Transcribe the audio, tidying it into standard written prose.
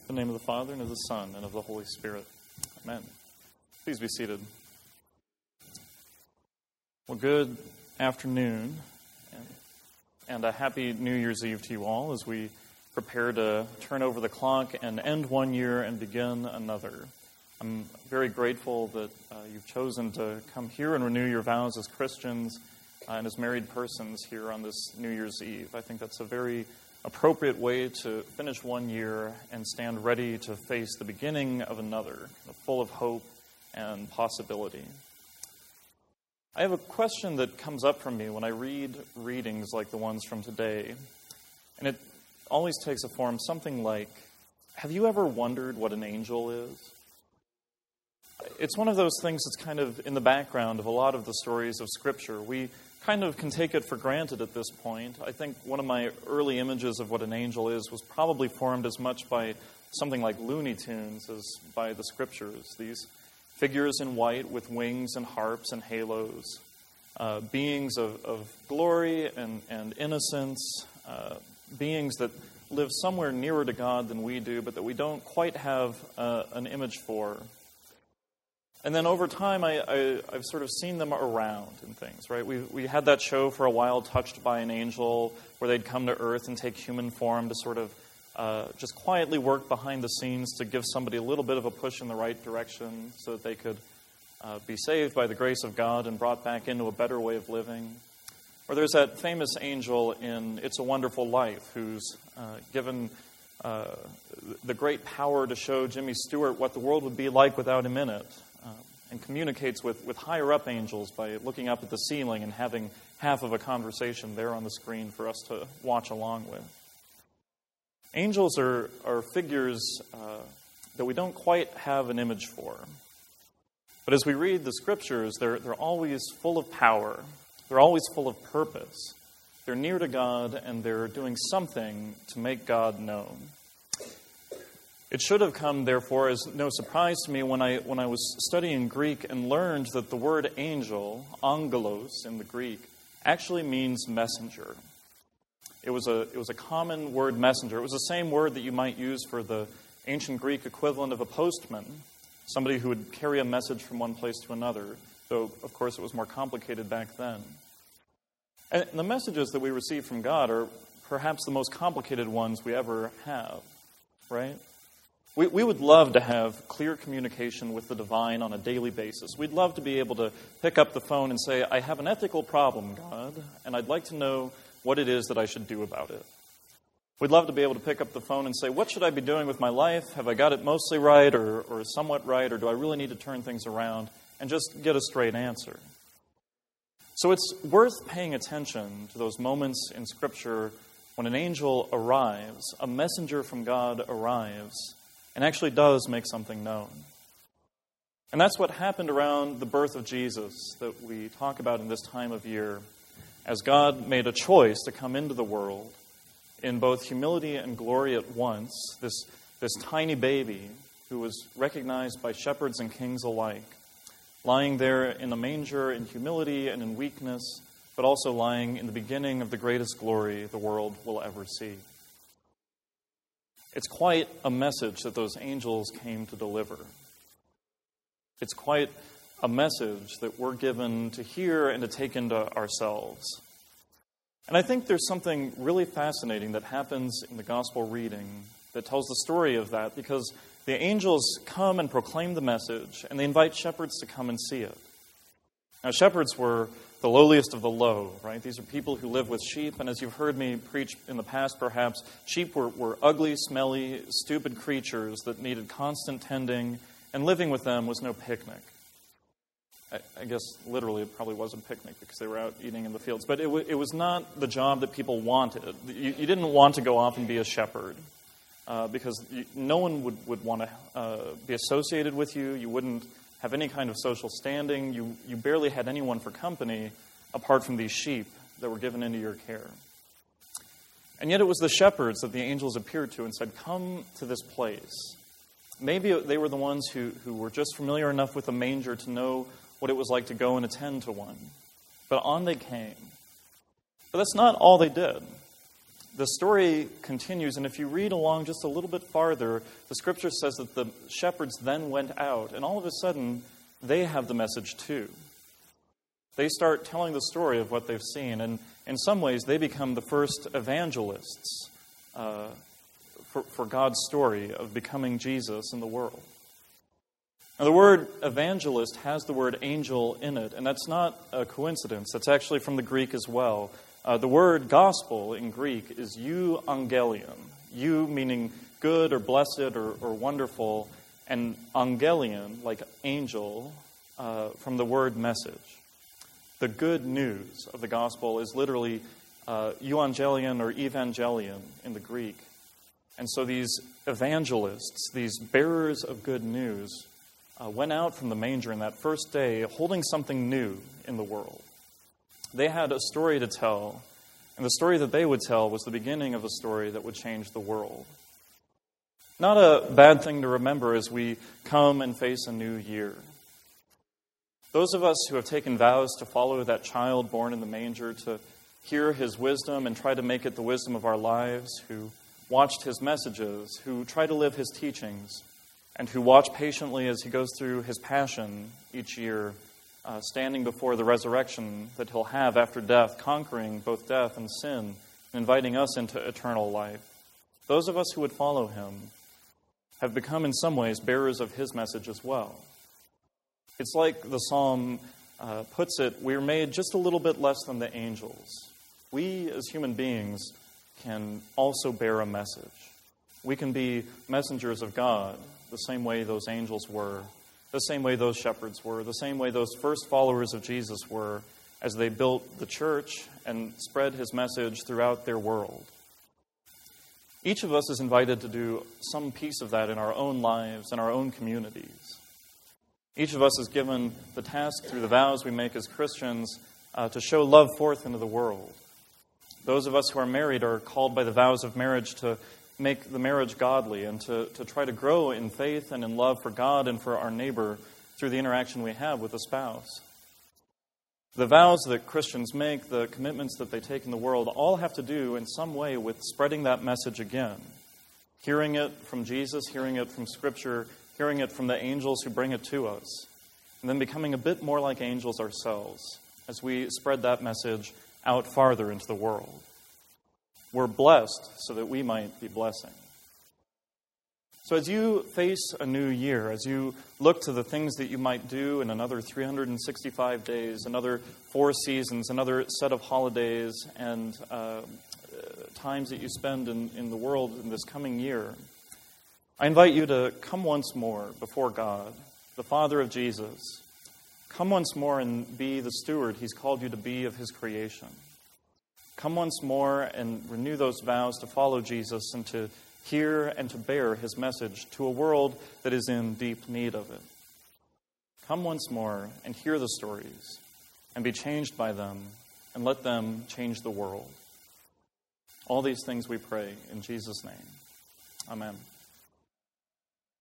In the name of the Father, and of the Son, and of the Holy Spirit. Amen. Please be seated. Well, good afternoon, and a happy New Year's Eve to you all as we prepare to turn over the clock and end one year and begin another. I'm very grateful that you've chosen to come here and renew your vows as Christians and as married persons here on this New Year's Eve. I think that's a very appropriate way to finish one year and stand ready to face the beginning of another, full of hope and possibility. I have a question that comes up for me when I read readings like the ones from today, and it always takes a form something like, have you ever wondered what an angel is? It's one of those things that's kind of in the background of a lot of the stories of Scripture. We kind of can take it for granted at this point. I think one of my early images of what an angel is was probably formed as much by something like Looney Tunes as by the Scriptures. These figures in white with wings and harps and halos, beings of glory and innocence, beings that live somewhere nearer to God than we do, but that we don't quite have an image for. And then over time, I've sort of seen them around in things, right? We had that show for a while, Touched by an Angel, where they'd come to Earth and take human form to sort of just quietly work behind the scenes to give somebody a little bit of a push in the right direction so that they could be saved by the grace of God and brought back into a better way of living. Or there's that famous angel in It's a Wonderful Life who's given the great power to show Jimmy Stewart what the world would be like without him in it. And communicates with higher-up angels by looking up at the ceiling and having half of a conversation there on the screen for us to watch along with. Angels are figures that we don't quite have an image for. But as we read the Scriptures, they're always full of power. They're always full of purpose. They're near to God, and they're doing something to make God known. It should have come, therefore, as no surprise to me when I was studying Greek and learned that the word angel, angelos in the Greek, actually means messenger. It was a common word, messenger. It was the same word that you might use for the ancient Greek equivalent of a postman, somebody who would carry a message from one place to another, though, of course, it was more complicated back then. And the messages that we receive from God are perhaps the most complicated ones we ever have, right? We would love to have clear communication with the divine on a daily basis. We'd love to be able to pick up the phone and say, I have an ethical problem, God, and I'd like to know what it is that I should do about it. We'd love to be able to pick up the phone and say, what should I be doing with my life? Have I got it mostly right or somewhat right, or do I really need to turn things around and just get a straight answer? So it's worth paying attention to those moments in Scripture when an angel arrives, a messenger from God arrives, and actually does make something known. And that's what happened around the birth of Jesus that we talk about in this time of year, as God made a choice to come into the world in both humility and glory at once, this tiny baby who was recognized by shepherds and kings alike, lying there in a manger in humility and in weakness, but also lying in the beginning of the greatest glory the world will ever see. It's quite a message that those angels came to deliver. It's quite a message that we're given to hear and to take into ourselves. And I think there's something really fascinating that happens in the gospel reading that tells the story of that, because the angels come and proclaim the message, and they invite shepherds to come and see it. Now, shepherds were the lowliest of the low, right? These are people who live with sheep, and as you've heard me preach in the past, perhaps, sheep were ugly, smelly, stupid creatures that needed constant tending, and living with them was no picnic. I guess literally it probably was a picnic because they were out eating in the fields, but it was not the job that people wanted. You didn't want to go off and be a shepherd because no one would want to be associated with you. You wouldn't have any kind of social standing. You barely had anyone for company apart from these sheep that were given into your care. And yet it was the shepherds that the angels appeared to and said, come to this place. Maybe they were the ones who were just familiar enough with a manger to know what it was like to go and attend to one. But on they came. But that's not all they did. the story continues, and if you read along just a little bit farther, the scripture says that the shepherds then went out, and all of a sudden, they have the message too. They start telling the story of what they've seen, and in some ways, they become the first evangelists for God's story of becoming Jesus in the world. Now, the word evangelist has the word angel in it, and that's not a coincidence. That's actually from the Greek as well. The word gospel in Greek is euangelion. Eu meaning good or blessed or wonderful, and angelion, like angel, from the word message. The good news of the gospel is literally euangelion or evangelion in the Greek. And so these evangelists, these bearers of good news, went out from the manger in that first day holding something new in the world. They had a story to tell, and the story that they would tell was the beginning of a story that would change the world. Not a bad thing to remember as we come and face a new year. Those of us who have taken vows to follow that child born in the manger, to hear his wisdom and try to make it the wisdom of our lives, who watched his messages, who try to live his teachings, and who watch patiently as he goes through his passion each year, standing before the resurrection that he'll have after death, conquering both death and sin, and inviting us into eternal life. Those of us who would follow him have become in some ways bearers of his message as well. It's like the psalm puts it, we're made just a little bit less than the angels. We as human beings can also bear a message. We can be messengers of God the same way those angels were, the same way those shepherds were, the same way those first followers of Jesus were as they built the church and spread his message throughout their world. Each of us is invited to do some piece of that in our own lives and our own communities. Each of us is given the task through the vows we make as Christians to show love forth into the world. Those of us who are married are called by the vows of marriage to make the marriage godly and to try to grow in faith and in love for God and for our neighbor through the interaction we have with a spouse. The vows that Christians make, the commitments that they take in the world, all have to do in some way with spreading that message again. Hearing it from Jesus, hearing it from Scripture, hearing it from the angels who bring it to us, and then becoming a bit more like angels ourselves as we spread that message out farther into the world. We're blessed so that we might be blessing. So as you face a new year, as you look to the things that you might do in another 365 days, another 4 seasons, another set of holidays, and times that you spend in the world in this coming year, I invite you to come once more before God, the Father of Jesus. Come once more and be the steward he's called you to be of his creation. Come once more and renew those vows to follow Jesus and to hear and to bear his message to a world that is in deep need of it. Come once more and hear the stories and be changed by them and let them change the world. All these things we pray in Jesus' name. Amen.